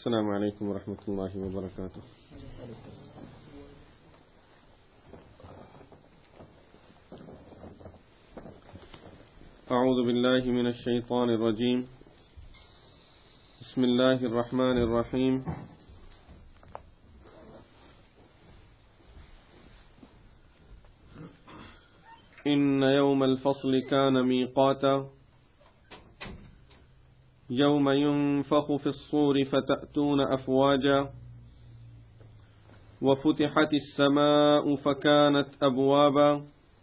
السلام عليكم ورحمة الله وبركاته. أعوذ بالله من الشيطان الرجيم. بسم الله الرحمن الرحيم. إن يوم الفصل كان ميقاتا يوم ينفخ في الصور فتأتون أفواجا وفتحت السماء فكانت أبوابا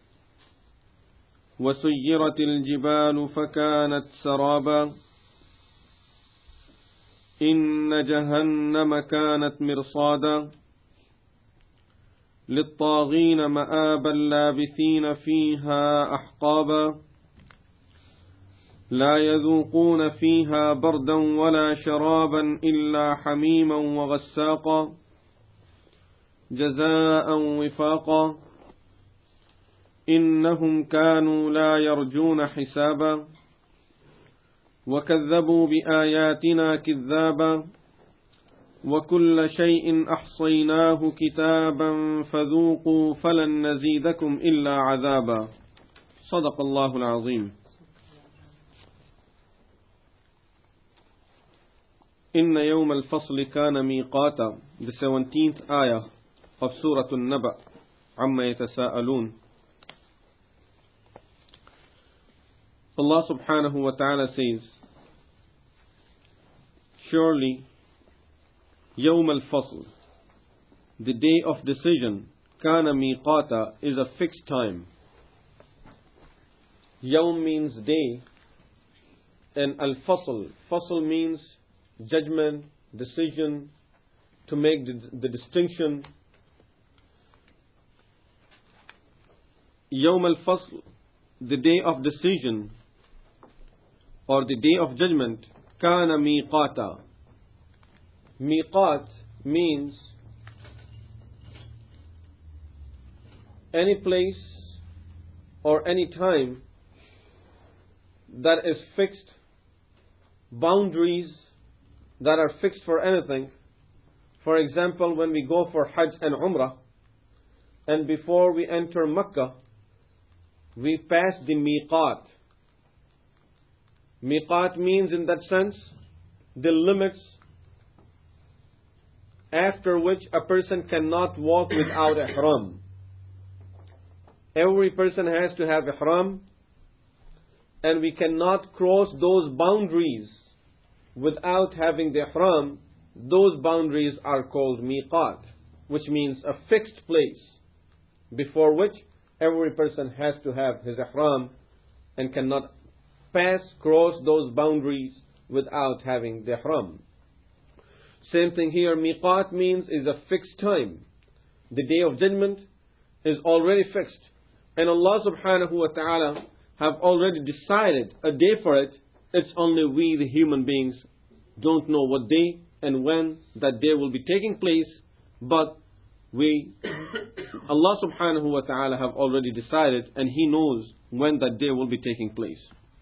وسيرت الجبال فكانت سرابا إن جهنم كانت مرصادا للطاغين مآبا لابثين فيها أحقابا لا يذوقون فيها بردا ولا شرابا إلا حميما وغساقا جزاء وفاقا إنهم كانوا لا يرجون حسابا وكذبوا بآياتنا كذابا وكل شيء أحصيناه كتابا فذوقوا فلن نزيدكم إلا عذابا. صدق الله العظيم. إن يوم الفصل كان ميقاتا, the 17th ayah of Surah An-Naba, عما يتساءلون. Allah subhanahu wa ta'ala says, surely يوم الفصل, the day of decision, كان ميقاتا, is a fixed time. يوم means day, and al-fasl, fasl means judgment, decision, to make the distinction. Yawm al-Fasl, the day of decision or the day of judgment, kana miqata. Miqat means any place or any time that is fixed, boundaries that are fixed for anything. For example, when we go for Hajj and Umrah, and before we enter Mecca, we pass the miqat. Miqat means, in that sense, the limits after which a person cannot walk without ihram. Every person has to have ihram, and we cannot cross those boundaries without having the ihram. Those boundaries are called miqat, which means a fixed place before which every person has to have his ihram and cannot cross those boundaries without having the ihram. Same thing here, miqat means is a fixed time. The day of judgment is already fixed, and Allah subhanahu wa ta'ala have already decided a day for it. It's only we, the human beings, don't know what day and when that day will be taking place, but Allah subhanahu wa ta'ala have already decided, and He knows when that day will be taking place.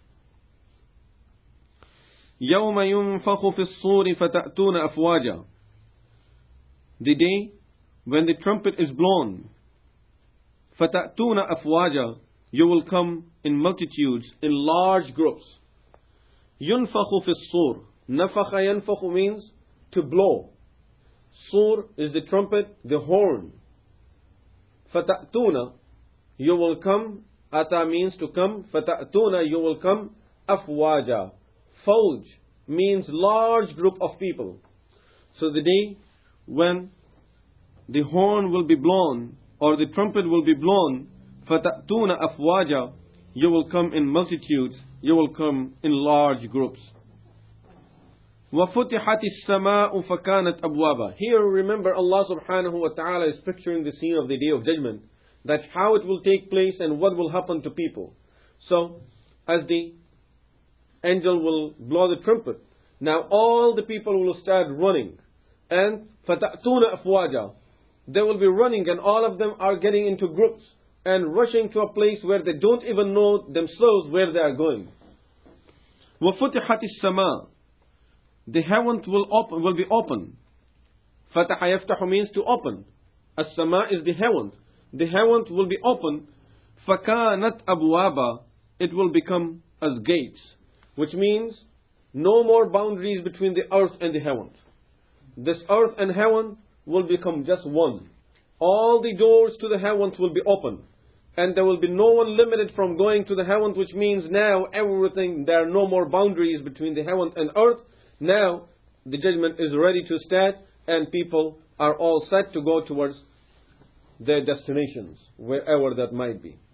يَوْمَ يُنْفَخُ فِي الصُّورِ فَتَأْتُونَ أَفْوَاجًا, the day when the trumpet is blown. فَتَأْتُونَ أَفْوَاجًا, you will come in multitudes, in large groups. يُنْفَخُ فِي الصُّورِ, نَفَخَ يَنْفَخُ means to blow. Sur is the trumpet, the horn. فَتَأْتُونَ, you will come. Ata means to come. فَتَأْتُونَ, you will come. أَفْوَاجًا, Fawj means large group of people. So the day when the horn will be blown or the trumpet will be blown, فَتَأْتُونَ أَفْوَاجًا, you will come in multitudes, you will come in large groups. وَفُتِحَتِ السَّمَاءُ فَكَانَتْ أَبْوَابًا. Here remember, Allah subhanahu wa ta'ala is picturing the scene of the day of judgment, that how it will take place and what will happen to people. So as the angel will blow the trumpet, now all the people will start running, and فَتَأْتُونَ أَفْوَاجًا, they will be running, and all of them are getting into groups and rushing to a place where they don't even know themselves where they are going. وَفُتِحَتِ السَّمَاءُ, the heavens will be open. Fataha yaftahu means to open. As-sama is the heavens. The heavens will be open. فَكَانَتْ أَبْوَابًا, it will become as gates, which means no more boundaries between the earth and the heavens. This earth and heaven will become just one. All the doors to the heavens will be open, and there will be no one limited from going to the heavens, which means now everything, there are no more boundaries between the heavens and earth. Now the judgment is ready to start, and people are all set to go towards their destinations, wherever that might be.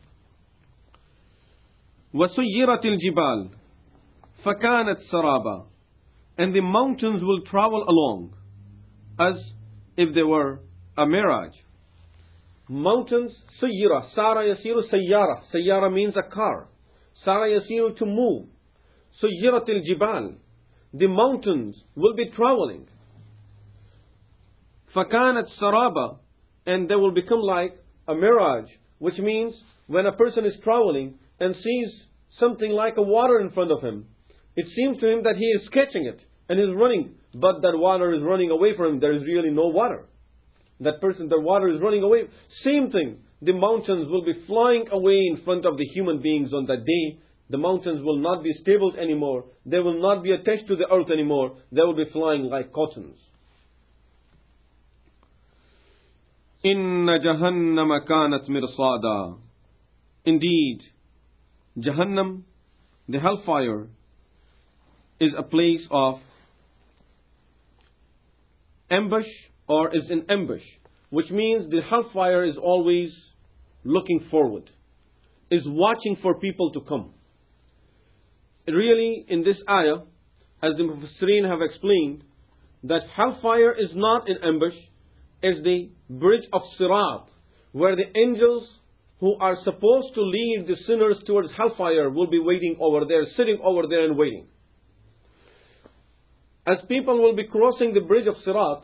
وَسُيِّرَتِ الْجِبَالِ فَكَانَتْ سَرَابًا, and the mountains will travel along as if they were a mirage. Mountains, سيرة, سارة يسير سيارة. سيارة means a car. سارة يسير to move. سُيِّرَتِ الْجِبَالِ, the mountains will be traveling. فَكَانَتْ سَرَابًا, and they will become like a mirage, which means when a person is traveling and sees something like a water in front of him, it seems to him that he is catching it and is running, but that water is running away from him. There is really no water. That water is running away. Same thing, the mountains will be flying away in front of the human beings on that day. The mountains will not be stable anymore. They will not be attached to the earth anymore. They will be flying like cottons. Inna Jahannama kanat mirsada. Indeed, Jahannam, the hellfire, is a place of ambush, or is in ambush, which means the hellfire is always looking forward, is watching for people to come. Really, in this ayah, as the Mufassirin have explained, that hellfire is not in ambush, it's the bridge of Sirat, where the angels who are supposed to lead the sinners towards hellfire will be waiting over there, sitting over there and waiting. As people will be crossing the bridge of Sirat,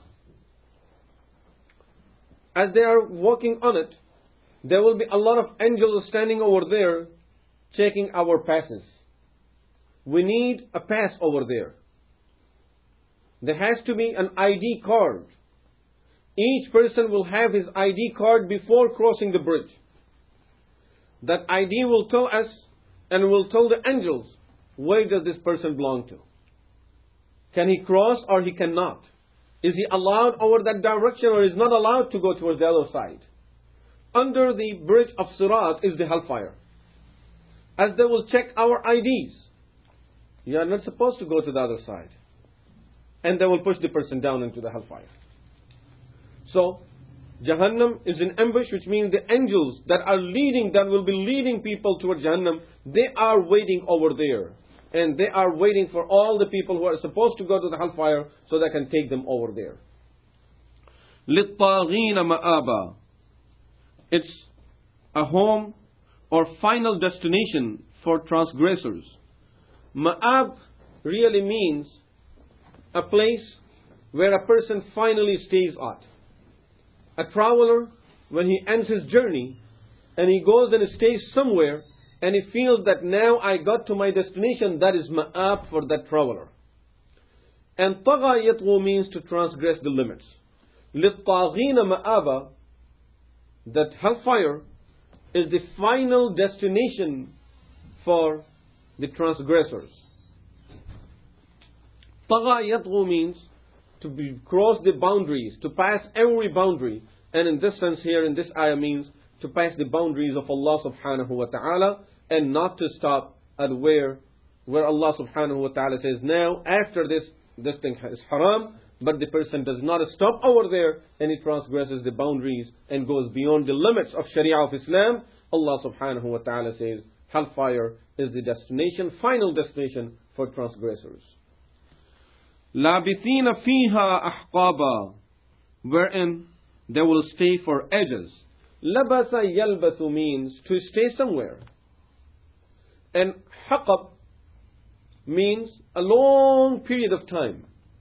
as they are walking on it, there will be a lot of angels standing over there checking our passes. We need a pass over there. There has to be an ID card. Each person will have his ID card before crossing the bridge. That ID will tell us and will tell the angels, where does this person belong to? Can he cross or he cannot? Is he allowed over that direction or is not allowed to go towards the other side? Under the bridge of Sirat is the hellfire. As they will check our IDs, you are not supposed to go to the other side. And they will push the person down into the hellfire. So, Jahannam is in ambush, which means the angels that will be leading people towards Jahannam, they are waiting over there. And they are waiting for all the people who are supposed to go to the hellfire so they can take them over there. لِلطَّاغِينَ مَآبًا, it's a home or final destination for transgressors. Ma'ab really means a place where a person finally stays at. A traveler, when he ends his journey and he goes and stays somewhere and he feels that now I got to my destination, that is ma'ab for that traveler. And tagha yatghu means to transgress the limits. لِلطَّاغِينَ مَآبًا, that hellfire is the final destination for the transgressors. Tagha yatghu means to cross the boundaries, to pass every boundary. And in this sense here, in this ayah means to pass the boundaries of Allah subhanahu wa ta'ala and not to stop at where Allah subhanahu wa ta'ala says, now after this thing is haram, but the person does not stop over there and he transgresses the boundaries and goes beyond the limits of Sharia of Islam. Allah subhanahu wa ta'ala says, hellfire is the destination, final destination for transgressors. لَابِثِينَ فِيهَا أَحْقَابًا, wherein they will stay for ages. لَبَثَ يَلْبَثُ means to stay somewhere. And haqab means a long period of time.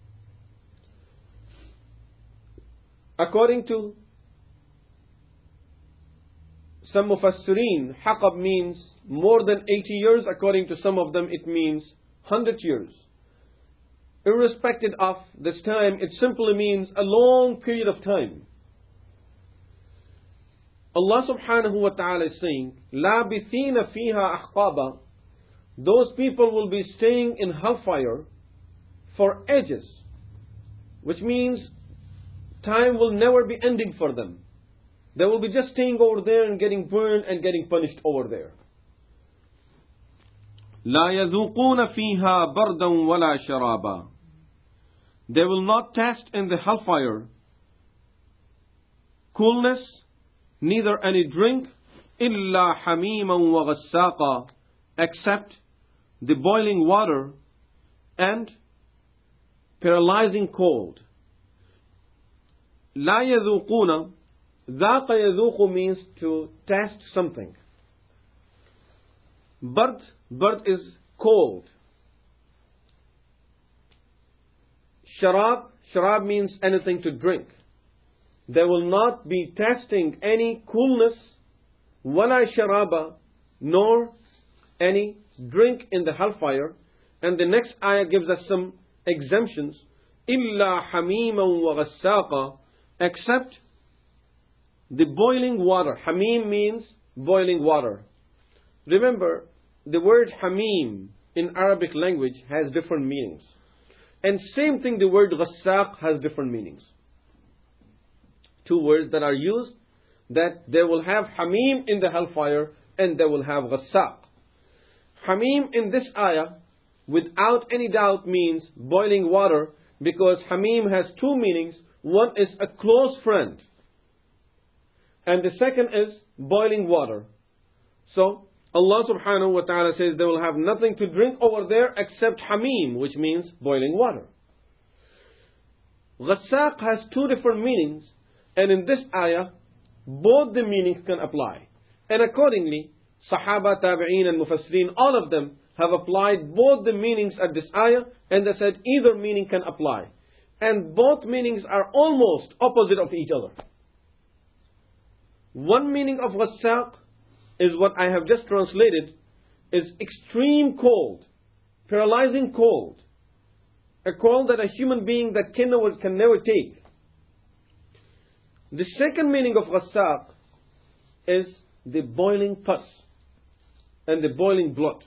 According to some mufassirin, haqab means more than 80 years. According to some of them, it means 100 years. irrespective of this time, it simply means a long period of time. Allah subhanahu wa ta'ala is saying, لَابِثِينَ فِيهَا أَحْقَابًا. Those people will be staying in hellfire for ages, which means time will never be ending for them. They will be just staying over there and getting burned and getting punished over there. لَا يَذُوقُونَ فِيهَا بَرْدًا وَلَا شَرَابًا. They will not taste in the hellfire coolness, neither any drink, إِلَّا حَمِيمًا وَغَسَّاقًا, except the boiling water and paralyzing cold. لَا يَذُوقُونَ. ذَاقَ يَذُوقُ means to taste something. Bard is cold. Sharab means anything to drink. They will not be tasting any coolness, wala sharaba, nor any drink in the hellfire. And the next ayah gives us some exemptions. إِلَّا حَمِيمًا وَغَسَّاقًا, except the boiling water. Hamim means boiling water. Remember, the word hamim in Arabic language has different meanings. And same thing, the word ghassaq has different meanings. Two words that are used, that they will have hamim in the hellfire and they will have ghassaq. Hamim in this ayah, without any doubt, means boiling water, because hamim has two meanings. One is a close friend, and the second is boiling water. So Allah subhanahu wa ta'ala says they will have nothing to drink over there except hamim, which means boiling water. Ghassaq has two different meanings, and in this ayah, both the meanings can apply. And accordingly, Sahaba, Tabi'een and Mufassirin, all of them have applied both the meanings at this ayah, and they said either meaning can apply. And both meanings are almost opposite of each other. One meaning of ghassaq is what I have just translated, is extreme cold, paralyzing cold, a cold that a human being that can never take. The second meaning of ghassaq is the boiling pus and the boiling blood.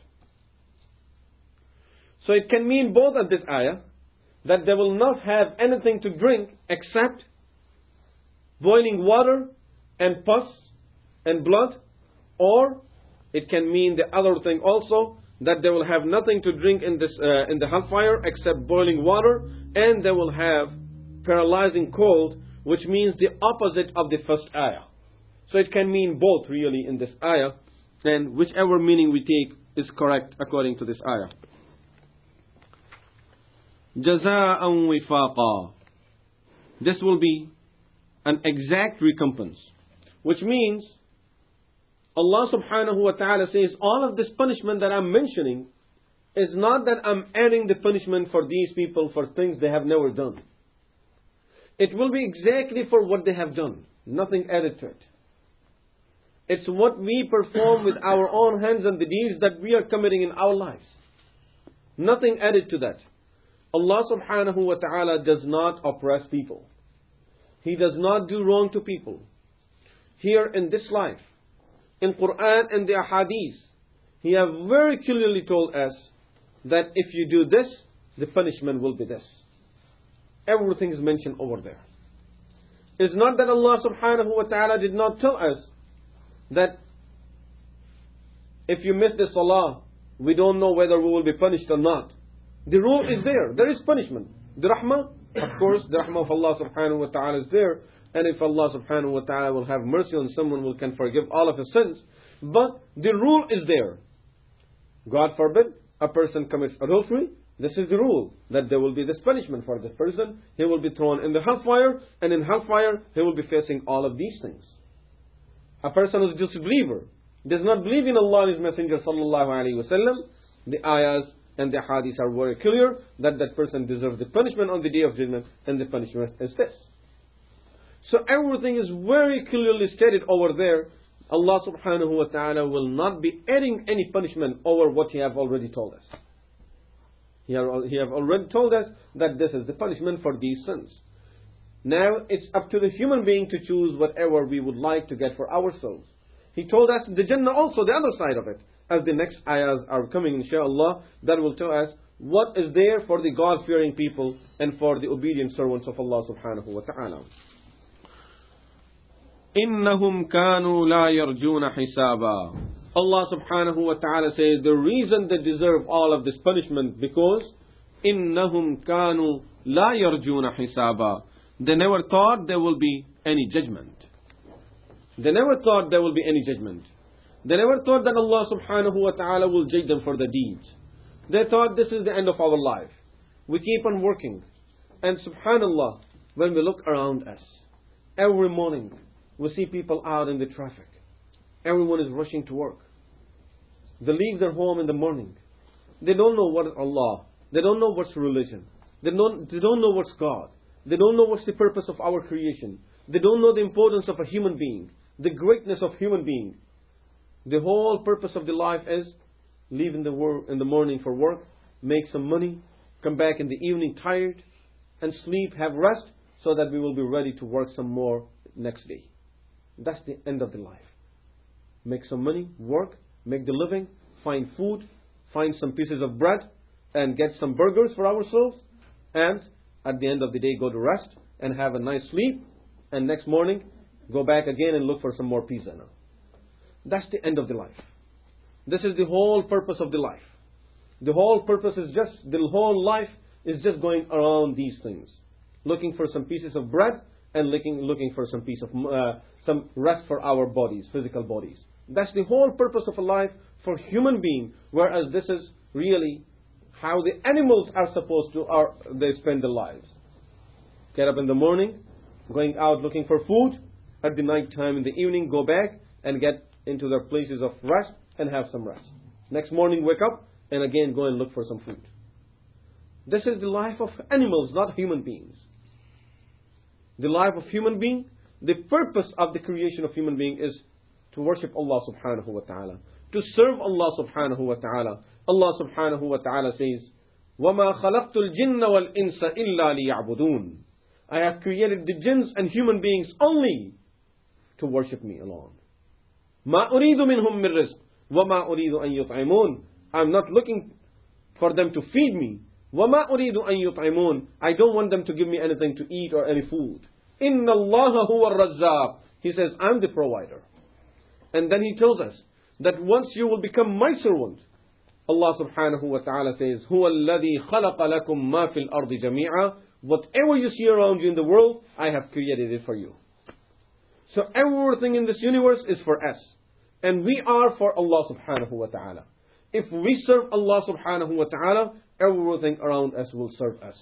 So it can mean both at this ayah, that they will not have anything to drink except boiling water and pus and blood, or it can mean the other thing also, that they will have nothing to drink in the hellfire except boiling water, and they will have paralyzing cold, which means the opposite of the first ayah. So it can mean both really in this ayah, and whichever meaning we take is correct according to this ayah. جَزَاءً وِفَاقًا. This will be an exact recompense, which means Allah subhanahu wa ta'ala says all of this punishment that I'm mentioning is not that I'm adding the punishment for these people for things they have never done. It will be exactly for what they have done, nothing added to it. It's what we perform with our own hands and the deeds that we are committing in our lives. Nothing added to that. Allah subhanahu wa ta'ala does not oppress people. He does not do wrong to people. Here in this life, in Quran and the Ahadith, He has very clearly told us that if you do this, the punishment will be this. Everything is mentioned over there. It's not that Allah subhanahu wa ta'ala did not tell us that if you miss the salah, we don't know whether we will be punished or not. The rule is there. There is punishment. The rahmah, of course, the rahmah of Allah subhanahu wa ta'ala is there. And if Allah subhanahu wa ta'ala will have mercy on someone who can forgive all of his sins. But the rule is there. God forbid, a person commits adultery. This is the rule, that there will be this punishment for this person. He will be thrown in the hellfire, and in hellfire he will be facing all of these things. A person who is a disbeliever, does not believe in Allah and His Messenger sallallahu alaihi wasallam, the ayahs and the hadiths are very clear that that person deserves the punishment on the Day of Judgment, and the punishment is this. So everything is very clearly stated over there. Allah subhanahu wa ta'ala will not be adding any punishment over what He have already told us. He have already told us that this is the punishment for these sins. Now it's up to the human being to choose whatever we would like to get for ourselves. He told us the Jannah also, the other side of it. As the next ayahs are coming, inshaAllah, that will tell us what is there for the God-fearing people and for the obedient servants of Allah subhanahu wa ta'ala. إِنَّهُمْ كَانُوا لَا يَرْجُونَ حِسَابًا. Allah subhanahu wa ta'ala says the reason they deserve all of this punishment because إِنَّهُمْ كَانُوا لَا يَرْجُونَ حِسَابًا. They never thought there will be any judgment. They never thought there will be any judgment. They never thought that Allah subhanahu wa ta'ala will judge them for their deeds. They thought this is the end of our life. We keep on working. And subhanallah, when we look around us, every morning we see people out in the traffic. Everyone is rushing to work. They leave their home in the morning. They don't know what is Allah. They don't know what's religion. They don't know what's God. They don't know what's the purpose of our creation. They don't know the importance of a human being, the greatness of human being. The whole purpose of the life is leave in the morning for work, make some money, come back in the evening tired, and sleep, have rest, so that we will be ready to work some more next day. That's the end of the life. Make some money, work, make the living, find food, find some pieces of bread, and get some burgers for ourselves, and at the end of the day go to rest and have a nice sleep, and next morning go back again and look for some more pizza now. That's the end of the life. This is the whole purpose of the life. The whole life is just going around these things. Looking for some pieces of bread and looking for some rest for our bodies, physical bodies. That's the whole purpose of a life for human being, whereas this is really how the animals are supposed to, they spend their lives. Get up in the morning, going out looking for food, at the night time in the evening go back and get into their places of rest and have some rest. Next morning wake up and again go and look for some food. This is the life of animals, not human beings. The life of human being, the purpose of the creation of human being is to worship Allah subhanahu wa ta'ala, to serve Allah subhanahu wa ta'ala. Allah subhanahu wa ta'ala says, وَمَا خَلَقْتُ الْجِنَّ وَالْإِنسَ إِلَّا لِيَعْبُدُونَ. I have created the jinns and human beings only to worship me alone. مَا أُرِيدُ مِنْهُمْ مِنْ رِزْقٍ وَمَا أُرِيدُ أَنْ يُطْعِمُونَ. I'm not looking for them to feed me. وَمَا أُرِيدُ أَنْ يُطْعِمُونَ. I don't want them to give me anything to eat or any food. إِنَّ اللَّهَ هُوَ الرَّزَّاقُ. He says, I'm the provider. And then he tells us that once you will become my servant, Allah subhanahu wa ta'ala says, هُوَ الَّذِي خَلَقَ لَكُم مَا فِي الْأَرْضِ جَمِيعًا. Whatever you see around you in the world, I have created it for you. So everything in this universe is for us. And we are for Allah subhanahu wa ta'ala. If we serve Allah subhanahu wa ta'ala, everything around us will serve us.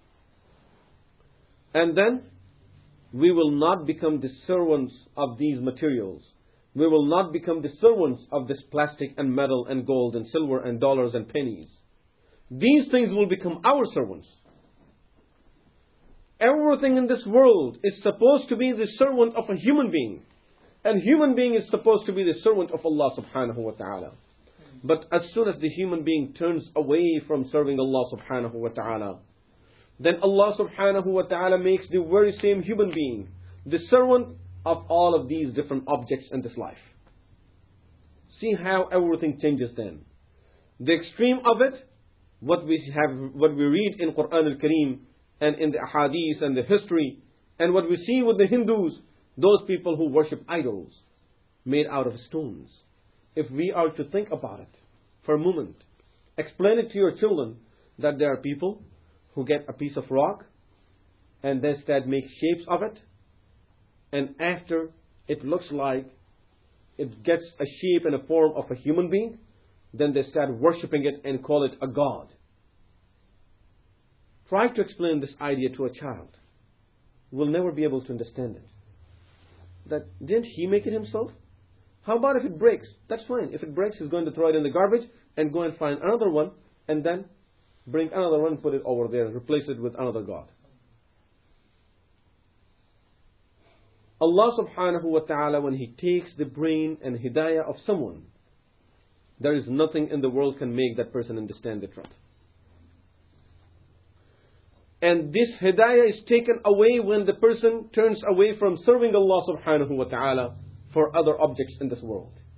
And then, we will not become the servants of these materials. We will not become the servants of this plastic and metal and gold and silver and dollars and pennies. These things will become our servants. Everything in this world is supposed to be the servant of a human being. And human being is supposed to be the servant of Allah subhanahu wa ta'ala. But as soon as the human being turns away from serving Allah subhanahu wa ta'ala, then Allah subhanahu wa ta'ala makes the very same human being the servant of all of these different objects in this life. See how everything changes then. The extreme of it, what we read in Quran al-Kareem and in the ahadith and the history, and what we see with the Hindus, those people who worship idols made out of stones. If we are to think about it for a moment, explain it to your children that there are people who get a piece of rock and then instead make shapes of it, and after it looks like it gets a shape and a form of a human being, then they start worshipping it and call it a god. Try to explain this idea to a child. We'll never be able to understand it. That didn't he make it himself? How about if it breaks? That's fine. If it breaks, he's going to throw it in the garbage and go and find another one and then bring another one, put it over there, replace it with another god. Allah subhanahu wa ta'ala, when He takes the brain and hidayah of someone, there is nothing in the world can make that person understand the truth. And this hidayah is taken away when the person turns away from serving Allah subhanahu wa ta'ala for other objects in this world.